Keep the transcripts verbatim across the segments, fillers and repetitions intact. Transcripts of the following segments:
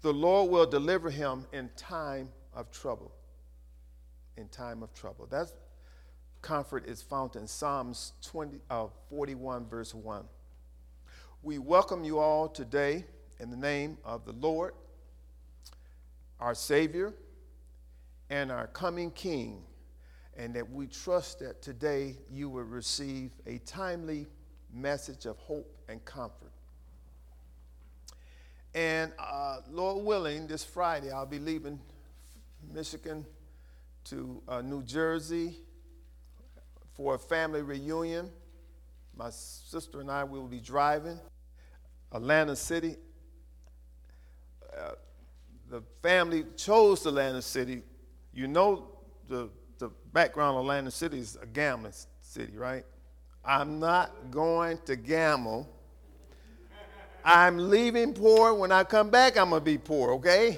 The Lord will deliver him in time of trouble. In time of trouble. That comfort is found in Psalms twenty, uh, forty-one, verse one. We welcome you all today in the name of the Lord, our Savior, and our coming King, and that we trust that today you will receive a timely message of hope and comfort. And uh, Lord willing, this Friday I'll be leaving Michigan to uh, New Jersey for a family reunion. My sister and I will be driving Atlanta City. Uh, the family chose Atlanta City. You know the, the background of Atlanta City is a gambling city, right? I'm not going to gamble. I'm leaving poor. When I come back, I'm going to be poor, okay?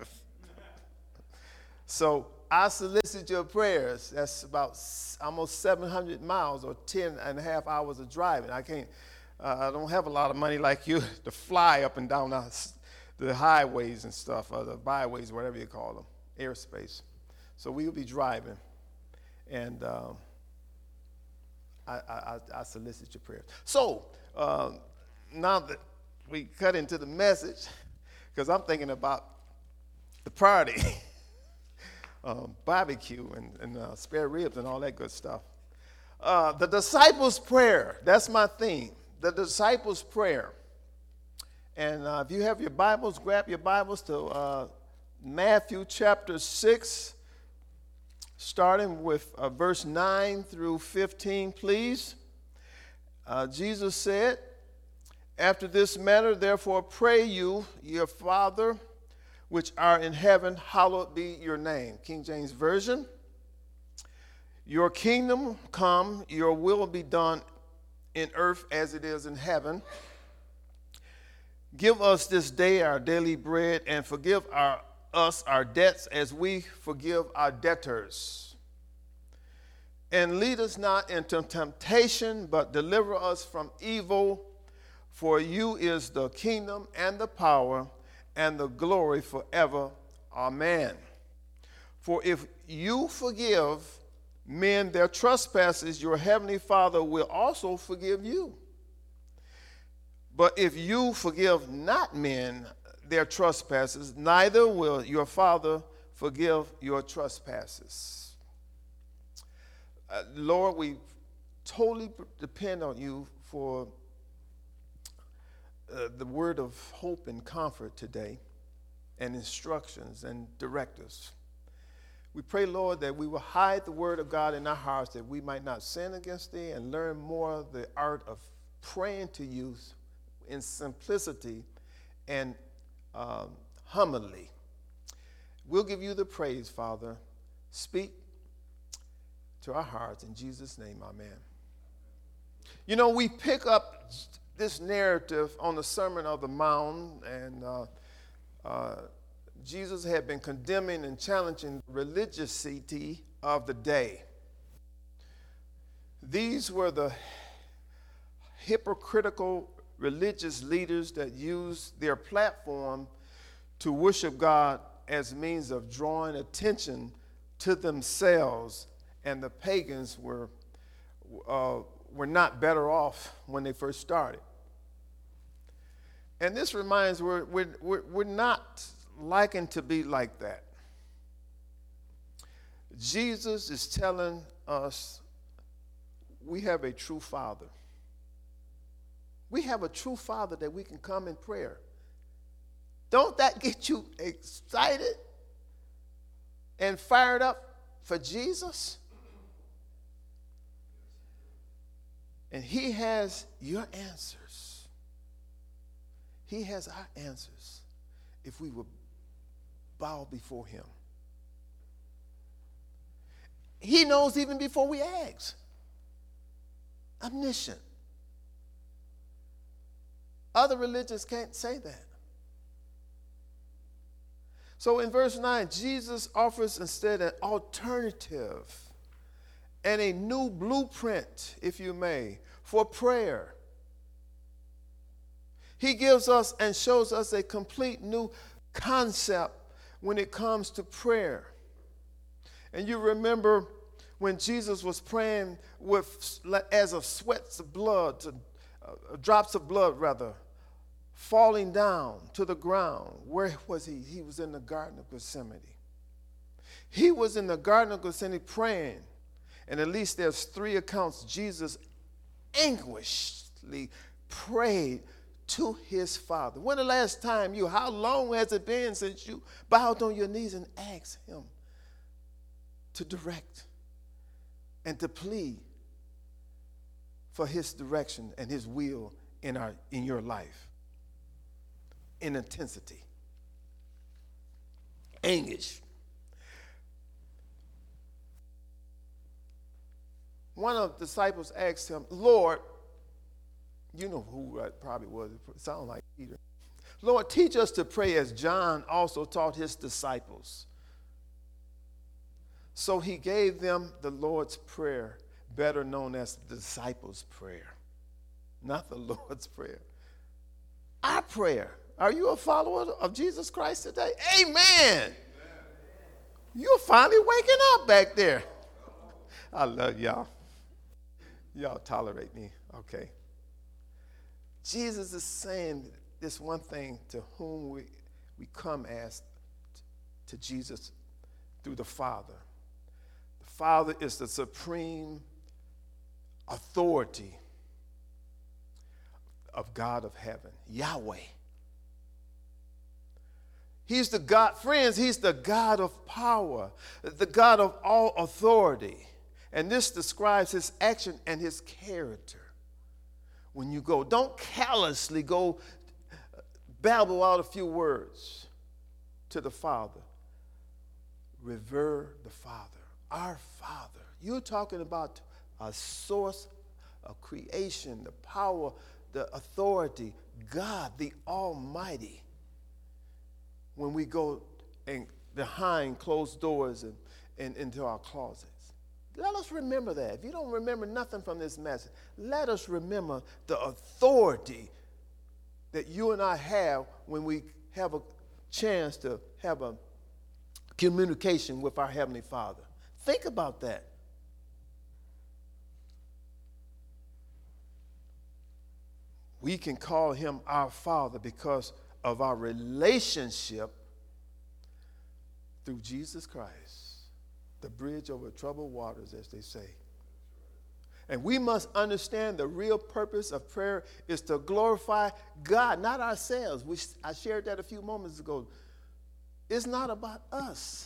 So I solicit your prayers. That's about almost seven hundred miles or ten and a half hours of driving. I can't, uh, I don't have a lot of money like you to fly up and down the, the highways and stuff, or the byways, whatever you call them, airspace. So we will be driving. And um, I, I, I solicit your prayers. So um, now that we cut into the message, because I'm thinking about the party, um, barbecue and, and uh, spare ribs and all that good stuff. Uh, the disciples' prayer, that's my theme, the disciples' prayer. And uh, if you have your Bibles, grab your Bibles to uh, Matthew chapter six, starting with uh, verse nine through fifteen, please. Uh, Jesus said, "After this manner, therefore, pray you, your Father, which are in heaven, hallowed be your name." King James Version. "Your kingdom come, your will be done in earth as it is in heaven. Give us this day our daily bread, and forgive our, us our debts as we forgive our debtors. And lead us not into temptation, but deliver us from evil. For you is the kingdom and the power and the glory forever. Amen. For if you forgive men their trespasses, your heavenly Father will also forgive you. But if you forgive not men their trespasses, neither will your Father forgive your trespasses." Uh, Lord, we totally depend on you for Uh, the word of hope and comfort today, and instructions and directives. We pray, Lord, that we will hide the word of God in our hearts, that we might not sin against thee, and learn more the art of praying to you in simplicity and um, humbly. We'll give you the praise, Father. Speak to our hearts. In Jesus' name, amen. You know, we pick up this narrative on the Sermon on the Mount, and uh, uh, Jesus had been condemning and challenging the religiosity of the day. These were the hypocritical religious leaders that used their platform to worship God as means of drawing attention to themselves, and the pagans were uh, were not better off when they first started. And this reminds we're, we're, we're, we're not likened to be like that. Jesus is telling us we have a true Father. We have a true Father that we can come in prayer. Don't that get you excited and fired up for Jesus? And he has your answers. He has our answers if we will bow before him. He knows even before we ask. Omniscient. Other religions can't say that. So in verse nine, Jesus offers instead an alternative and a new blueprint, if you may, for prayer. He gives us and shows us a complete new concept when it comes to prayer. And you remember when Jesus was praying with as of sweats of blood, to, uh, drops of blood rather, falling down to the ground. Where was he? He was in the Garden of Gethsemane. He was in the Garden of Gethsemane praying. And at least there's three accounts. Jesus anguishedly prayed to his Father. When the last time you, how long has it been since you bowed on your knees and asked him to direct and to plead for his direction and his will in our in your life? In intensity. Anguish. One of the disciples asked him, Lord, you know who it probably was, it sounded like Peter. Lord, teach us to pray as John also taught his disciples. So he gave them the Lord's Prayer, better known as the disciples' prayer, not the Lord's Prayer. Our prayer. Are you a follower of Jesus Christ today? Amen. Amen. You're finally waking up back there. I love y'all. Y'all tolerate me, okay? Jesus is saying this one thing to whom we, we come as to Jesus through the Father. The Father is the supreme authority of God of heaven, Yahweh. He's the God, friends, he's the God of power, the God of all authority. And this describes his action and his character. When you go, don't callously go babble out a few words to the Father. Revere the Father, our Father. You're talking about a source of creation, the power, the authority, God, the Almighty. When we go and behind closed doors and, and into our closets. Let us remember that. If you don't remember nothing from this message, let us remember the authority that you and I have when we have a chance to have a communication with our Heavenly Father. Think about that. We can call him our Father because of our relationship through Jesus Christ. The bridge over troubled waters, as they say. And we must understand the real purpose of prayer is to glorify God, not ourselves. We, I shared that a few moments ago. It's not about us.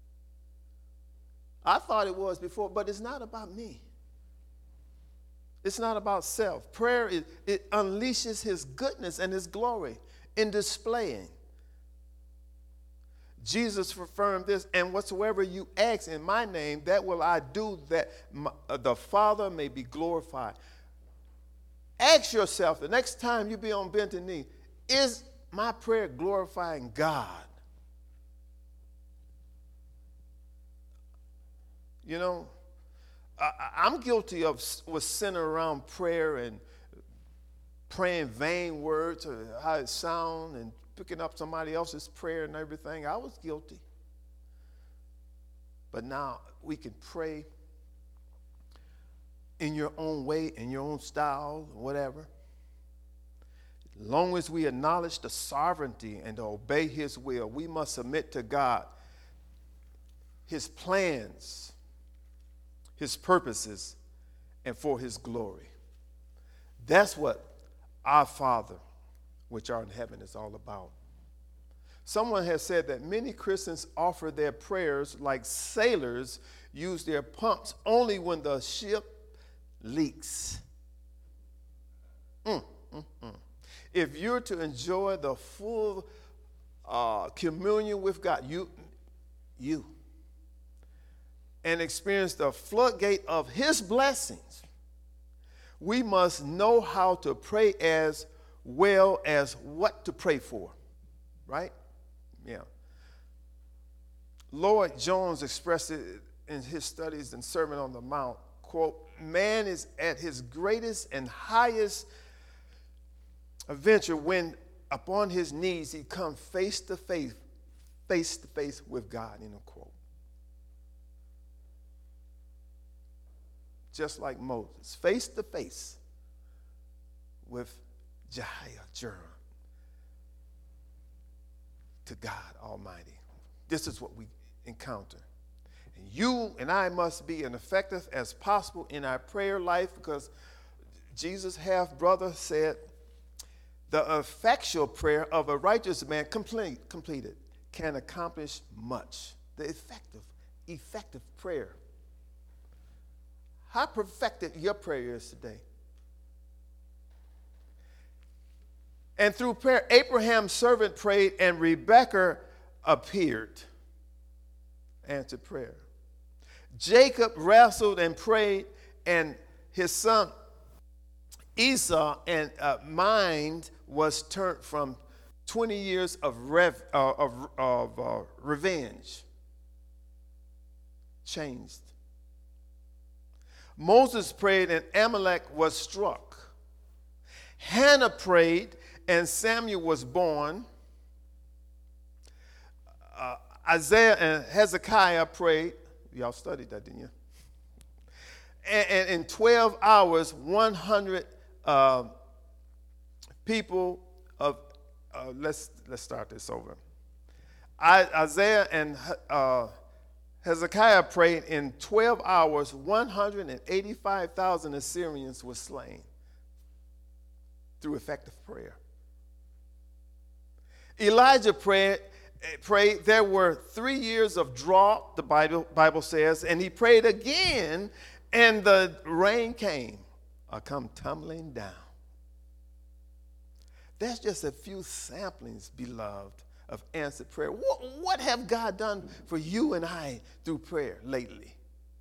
I thought it was before, but it's not about me. It's not about self. Prayer, is, it unleashes his goodness and his glory in displaying. Jesus affirmed this, and whatsoever you ask in my name, that will I do, that my, uh, the Father may be glorified. Ask yourself the next time you be on bended knee, is my prayer glorifying God? You know, I, I'm guilty of was centered around prayer and praying vain words, or how it sounds, and picking up somebody else's prayer and everything. I was guilty. But now we can pray in your own way, in your own style, whatever. As long as we acknowledge the sovereignty and to obey his will, we must submit to God, his plans, his purposes, and for his glory. That's what our Father, which are in heaven, is all about. Someone has said that many Christians offer their prayers like sailors use their pumps only when the ship leaks. Mm, mm, mm. If you're to enjoy the full uh, communion with God, you, you, and experience the floodgate of his blessings, we must know how to pray as well as what to pray for, right? Yeah. Lloyd Jones expressed it in his studies and Sermon on the Mount, quote, man is at his greatest and highest adventure when upon his knees, he come face to face, face to face with God, in a quote. Just like Moses, face to face with Jehovah, to God Almighty. This is what we encounter. And you and I must be as effective as possible in our prayer life, because Jesus' half-brother said, the effectual prayer of a righteous man complete, completed can accomplish much. The effective, effective prayer. How perfected your prayer is today. And through prayer, Abraham's servant prayed, and Rebekah appeared, answered prayer. Jacob wrestled and prayed, and his son Esau and uh, mind was turned from twenty years of, rev, uh, of, of uh, revenge. Changed. Moses prayed, and Amalek was struck. Hannah prayed, and Samuel was born. Uh, Isaiah and Hezekiah prayed. Y'all studied that, didn't you? And, and in twelve hours, one hundred uh, people of, uh, let's, let's start this over. I, Isaiah and uh, Hezekiah prayed. In twelve hours, one hundred eighty-five thousand Assyrians were slain through effective prayer. Elijah prayed, prayed. There were three years of drought, the Bible, Bible says, and he prayed again, and the rain came, or come tumbling down. That's just a few samplings, beloved, of answered prayer. What, what have God done for you and I through prayer lately?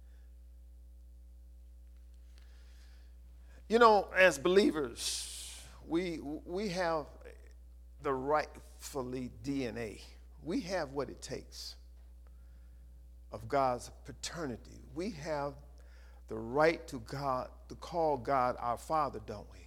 You know, as believers, we we have the rightfully D N A. We have what it takes of God's paternity. We have the right to God, to call God our Father, don't we?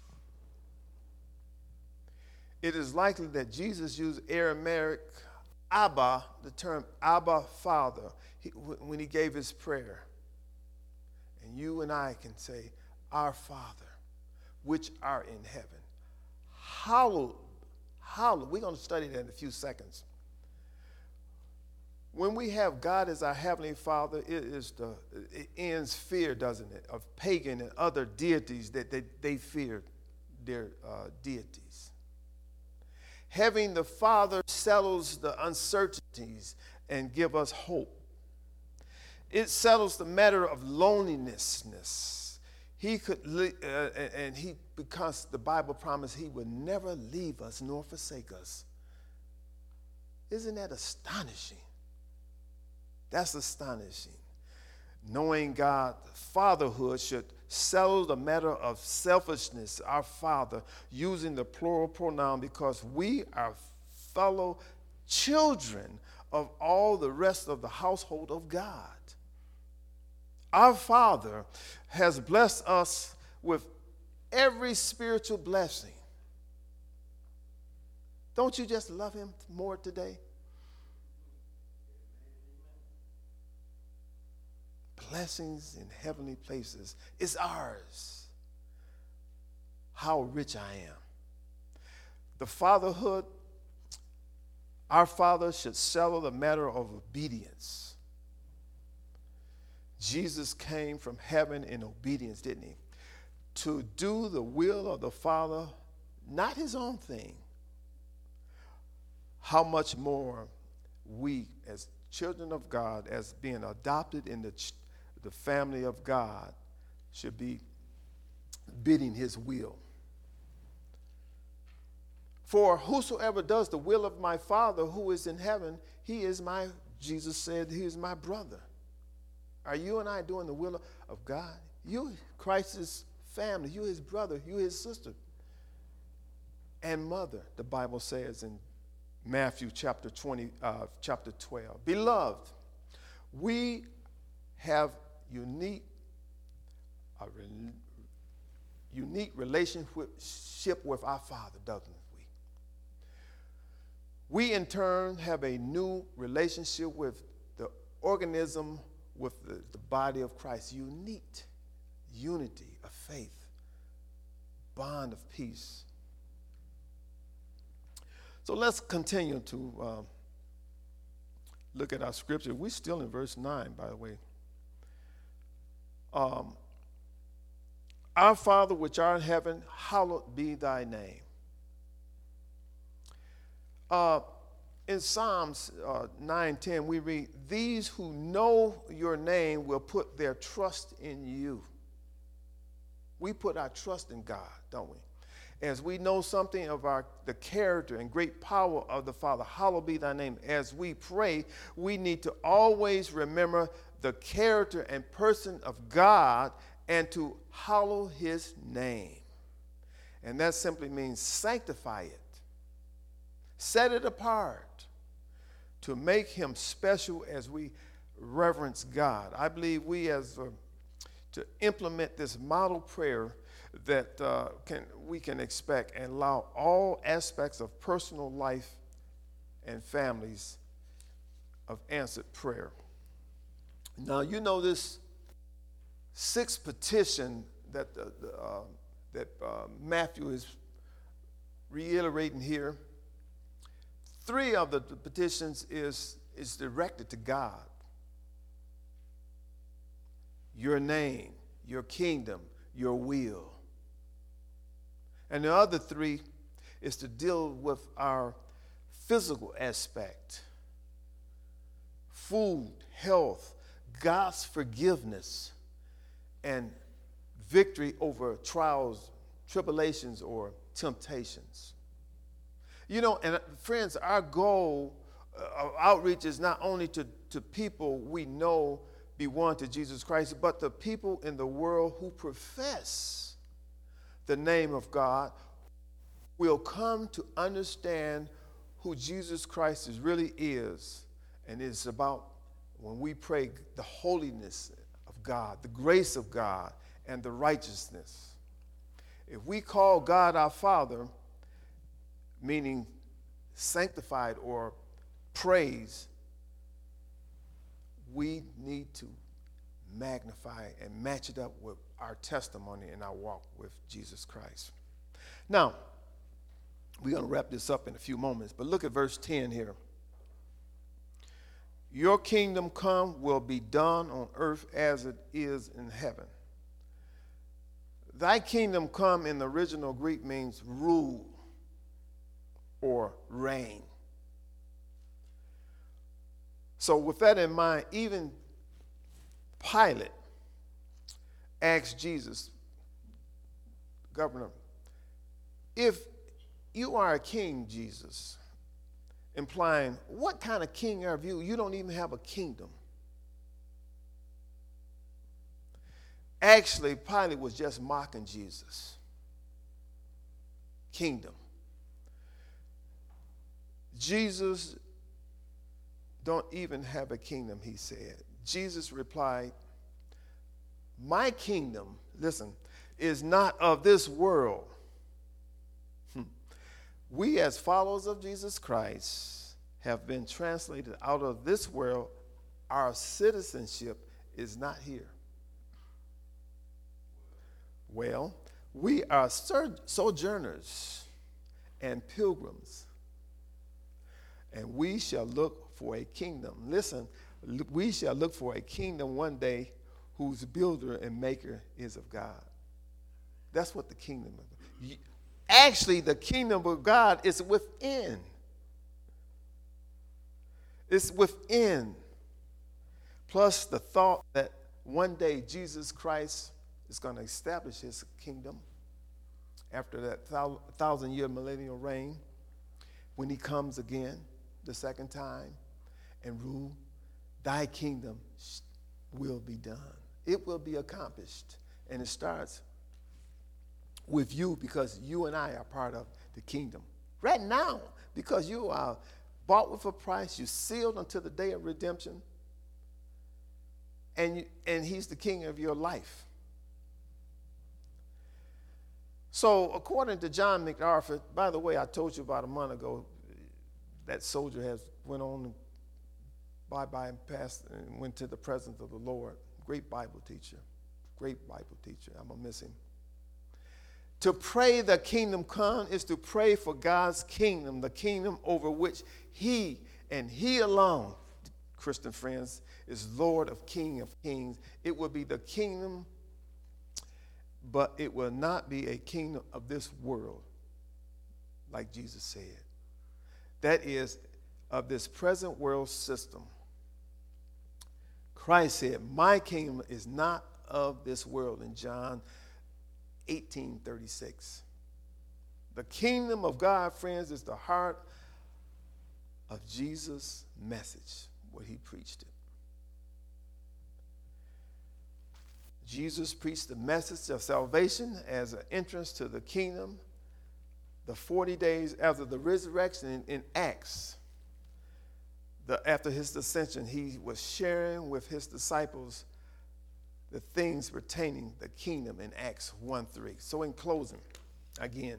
It is likely that Jesus used Aramaic Abba, the term Abba, Father, he, when he gave his prayer. And you and I can say, our Father, which art in heaven, hallowed, hallowed. We're going to study that in a few seconds. When we have God as our Heavenly Father, it is the, it ends fear, doesn't it, of pagan and other deities that they, they fear their uh, deities. Having the Father settles the uncertainties and give us hope. It settles the matter of lonelinessness. He could, uh, and he, because the Bible promised he would never leave us nor forsake us. Isn't that astonishing? That's astonishing. Knowing God's fatherhood should settle the matter of selfishness, our Father, using the plural pronoun, because we are fellow children of all the rest of the household of God. Our Father has blessed us with every spiritual blessing. Don't you just love him more today? Blessings in heavenly places is ours. How rich I am. The fatherhood, our Father should settle the matter of obedience. Jesus came from heaven in obedience, didn't he? To do the will of the Father, not his own thing. How much more we as children of God, as being adopted in the ch- the family of God, should be bidding his will. For whosoever does the will of my Father who is in heaven, he is my, Jesus said, he is my brother. Are you and I doing the will of God? You, Christ's family, you his brother, you his sister and mother, the Bible says in Matthew chapter twenty, uh, chapter twelve. Beloved, we have unique, a re- unique relationship with our Father, doesn't we? We in turn have a new relationship with the organism, with the, the body of Christ. Unique unity of faith, bond of peace. So let's continue to uh, look at our scripture. We're still in verse nine, by the way. Um, Our Father which art in heaven, hallowed be thy name. Uh, in Psalms uh, nine ten, we read, these who know your name will put their trust in you. We put our trust in God, don't we? As we know something of our the character and great power of the Father, hallowed be thy name. As we pray, we need to always remember the character and person of God and to hallow his name. And that simply means sanctify it. Set it apart to make him special as we reverence God. I believe we as uh, to implement this model prayer that uh, can we can expect and allow all aspects of personal life and families of answered prayer. Now, you know this sixth petition that, the, the, uh, that uh, Matthew is reiterating here. Three of the, the petitions is, is directed to God. Your name, your kingdom, your will. And the other three is to deal with our physical aspect. Food, health, God's forgiveness, and victory over trials, tribulations, or temptations. You know, and friends, our goal of outreach is not only to, to people we know be won to Jesus Christ, but the people in the world who profess the name of God will come to understand who Jesus Christ is, really is. And it's about, when we pray, the holiness of God, the grace of God, and the righteousness. If we call God our Father, meaning sanctified or praise, we need to magnify and match it up with our testimony and our walk with Jesus Christ. Now, we're going to wrap this up in a few moments, but look at verse ten here. Your kingdom come will be done on earth as it is in heaven. Thy kingdom come in the original Greek means rule or reign. So with that in mind, even Pilate asked Jesus, Governor, if you are a king, Jesus, implying, what kind of king are you? You don't even have a kingdom. Actually, Pilate was just mocking Jesus. Kingdom. Jesus don't even have a kingdom, he said. Jesus replied, my kingdom, listen, is not of this world. We, as followers of Jesus Christ, have been translated out of this world. Our citizenship is not here. Well, we are sojourners and pilgrims, and we shall look for a kingdom. Listen, we shall look for a kingdom one day whose builder and maker is of God. That's what the kingdom is. Actually, the kingdom of God is within. It's within. Plus the thought that one day Jesus Christ is going to establish his kingdom after that thousand-year millennial reign, when he comes again the second time and rule, thy kingdom will be done. It will be accomplished. And it starts with you, because you and I are part of the kingdom. Right now, because you are bought with a price, you're sealed until the day of redemption, and, you, and he's the king of your life. So according to John MacArthur, by the way, I told you about a month ago, that soldier has went on and bye-bye and passed and went to the presence of the Lord. Great Bible teacher. Great Bible teacher. I'm going to miss him. To pray the kingdom come is to pray for God's kingdom, the kingdom over which he and he alone, Christian friends, is Lord of King of kings. It will be the kingdom, but it will not be a kingdom of this world, like Jesus said. That is, of this present world system. Christ said, my kingdom is not of this world in John eighteen thirty-six. The kingdom of God, friends, is the heart of Jesus' message, what he preached it. Jesus preached the message of salvation as an entrance to the kingdom the forty days after the resurrection in, in Acts. The, after his ascension, he was sharing with his disciples the things pertaining the kingdom in Acts one three. So in closing, again,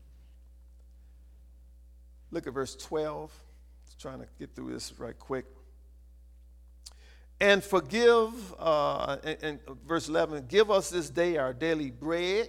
look at verse twelve. Just trying to get through this right quick. And forgive, uh, and, and verse eleven, give us this day our daily bread.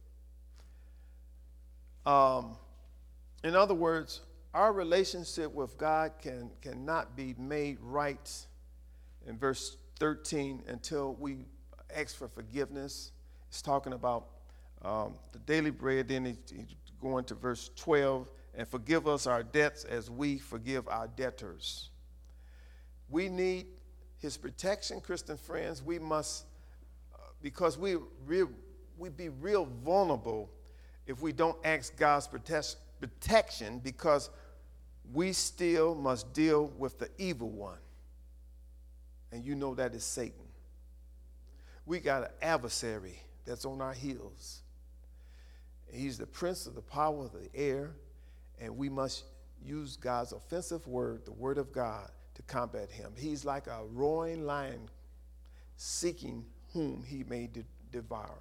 Um, in other words, our relationship with God can cannot be made right in verse thirteen until we ask for forgiveness. It's talking about um, the daily bread. Then he, he going to verse twelve, and forgive us our debts as we forgive our debtors. We need his protection, Christian friends. We must, uh, because we real, we be real vulnerable if we don't ask God's protect, protection, because we still must deal with the evil one. And you know that is Satan. We got an adversary that's on our heels. He's the prince of the power of the air, and we must use God's offensive word, the word of God, to combat him. He's like a roaring lion seeking whom he may de- devour.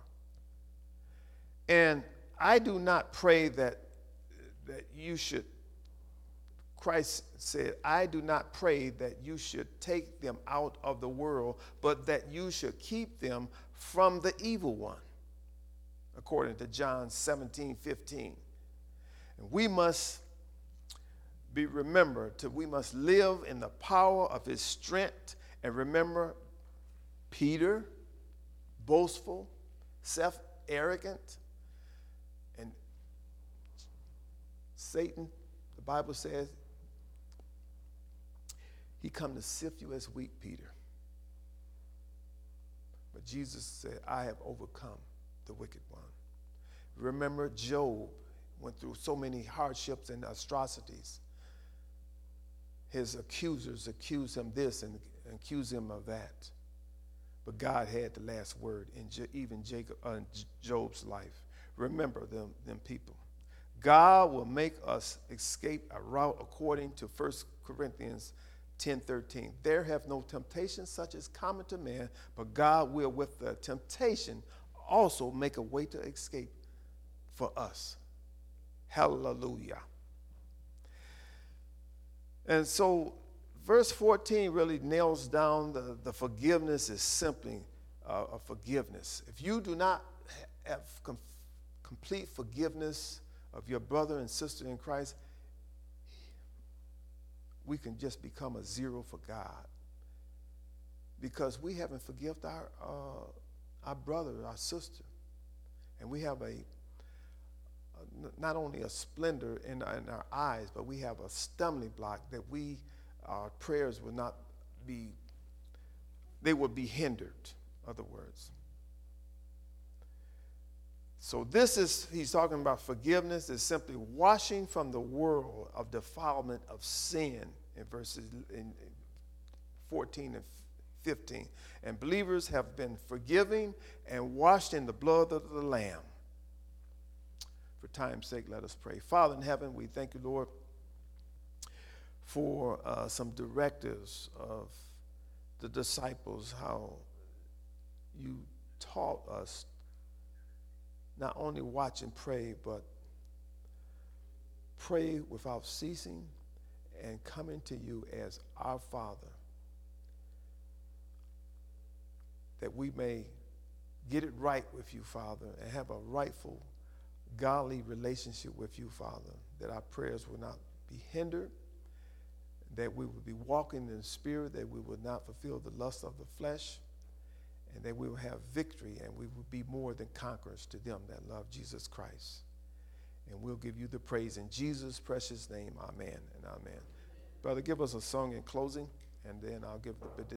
And I do not pray that, that you should, Christ said, I do not pray that you should take them out of the world, but that you should keep them from the evil one, according to John seventeen fifteen. And we must be remembered to, we must live in the power of his strength, and remember Peter, boastful, self-arrogant, and Satan, the Bible says, he come to sift you as wheat, Peter. But Jesus said, I have overcome the wicked one. Remember Job went through so many hardships and atrocities. His accusers accused him this and accused him of that. But God had the last word in Je- even Jacob, uh, Job's life. Remember them, them people. God will make us escape a route according to First Corinthians ten thirteen. There have no temptation such as common to man, but God will with the temptation also make a way to escape for us. Hallelujah. And so verse fourteen really nails down the, the forgiveness is simply uh, a forgiveness. If you do not have com- complete forgiveness of your brother and sister in Christ, we can just become a zero for God, because we haven't forgiven our uh, our brother, our sister, and we have a, a not only a splendor in, in our eyes, but we have a stumbling block that we our prayers will not be, they will be hindered. Other words. So this is, he's talking about forgiveness is simply washing from the world of defilement of sin in verses in fourteen and fifteen. And believers have been forgiven and washed in the blood of the Lamb. For time's sake, let us pray. Father in heaven, we thank you, Lord, for uh, some directives of the disciples, how you taught us not only watch and pray, but pray without ceasing, and coming to you as our Father, that we may get it right with you, Father, and have a rightful, godly relationship with you, Father, that our prayers will not be hindered, that we will be walking in the Spirit, that we will not fulfill the lust of the flesh, and that we will have victory, and we will be more than conquerors to them that love Jesus Christ. And we'll give you the praise in Jesus' precious name. Amen and amen. Brother, give us a song in closing, and then I'll give the benediction.